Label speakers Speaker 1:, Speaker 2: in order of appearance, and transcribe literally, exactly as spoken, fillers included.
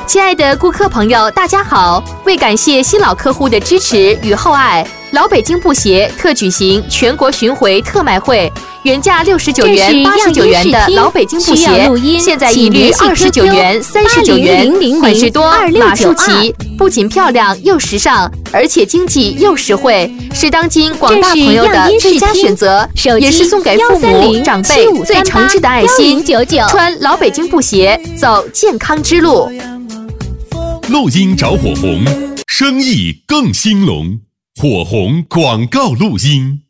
Speaker 1: 亲爱的顾客朋友，大家好！为感谢新老客户的支持与厚爱，老北京布鞋特举行全国巡回特卖会，原价六十九元、八十九元的老北京布鞋，现在一律二十九元、三十九元，款式多，码数齐，不仅漂亮又时尚，而且经济又实惠，是当今广大朋友的最佳选择，也是送给父母长辈最诚挚的爱心。穿老北京布鞋，走健康之路。
Speaker 2: 录音找火红，生意更兴隆。火红广告录音。